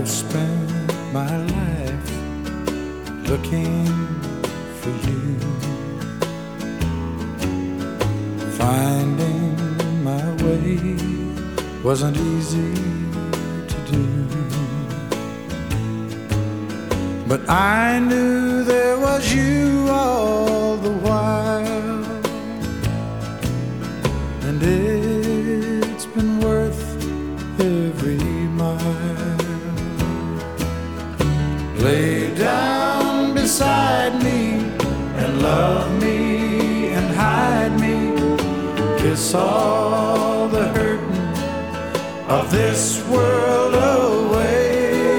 spent my life looking for you. Finding my way wasn't easy to do, but I knew there was you all the while, and it's been worth every mile. Lay down beside me and love me and hide me. Kiss all the hurting of this world